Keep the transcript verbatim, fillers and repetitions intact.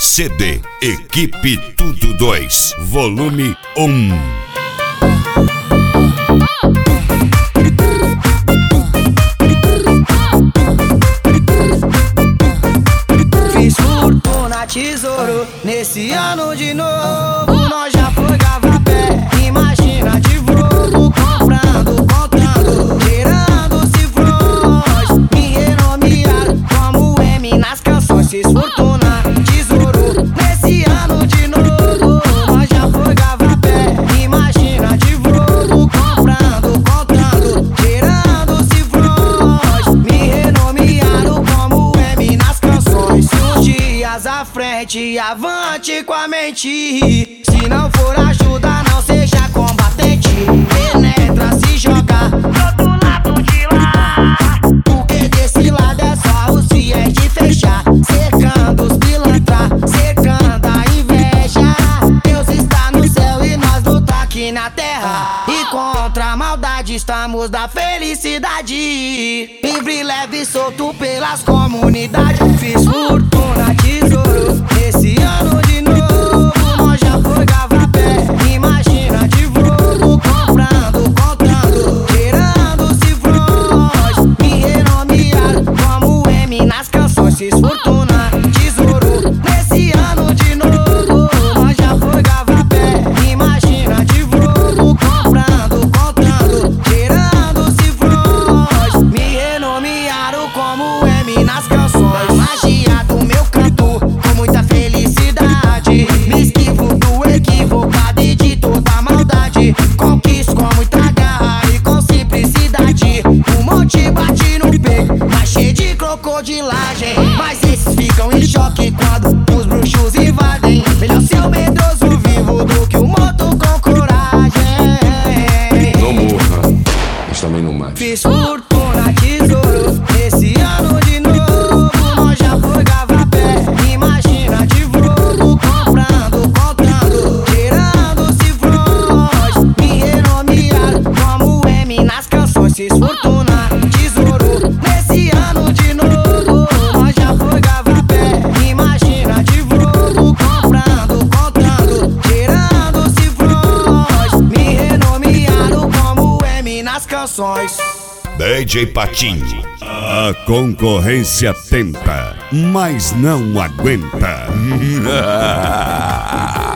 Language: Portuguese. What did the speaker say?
C D Equipe Tudo dois, volume um. Fiz fortuna, tesouro, nesse ano de novo. Nós já foi pé, imagina de voo, comprando, contando, gerando cifrões. Me renomearam como M nas canções. Fiz fortuna, tesouro, nesse ano de novo. Nós já foi pé, imagina de voo, comprando, contando, gerando cifrões. Me renomearam como M nas canções. Uns dias à frente, avante com a mente. Se não for ajuda, não seja combatente. Penetra, se joga do outro lado de lá, porque desse lado é só os fiéis de fechar. Cercando os pilantras, cercando a inveja. Deus está no céu e nós luta aqui na terra. E contra a maldade estamos da felicidade. Livre, leve e solto pelas comunidades. Fiz fortuna, tesouro, esse ano de novo. Nós já foi pé, imagina de voo, comprando, contando, gerando cifrões. Me renomearam como M nas canções. Fiz fortuna, tesouro, nesse ano de novo. Nós já foi pé, imagina de voo, comprando, contando, gerando cifrões. Me renomearam como M nas canções. Magia do meu canto, com muita felicidade. Me esquivo do equivocado e de toda maldade. Conquisto com muita garra e com simplicidade. Um monte bate no peito, mas cheio de crocodilagem. Mas esses ficam em choque quando os bruxos invadem. Melhor ser o medroso vivo do que o morto com coragem. Não morra, mas também não mate. Fiz fortuna, tesouro, esse ano de novo. Nós já foi pé, imagina de voo, comprando, contando, gerando cifrões. Me renomearam como M nas canções. Fiz fortuna, tesouro, nesse ano de novo. Nós já foi pé, imagina de voo, comprando, contando, gerando cifrões. Me renomearam como M nas canções. D J Patinho, a concorrência tenta, mas não aguenta.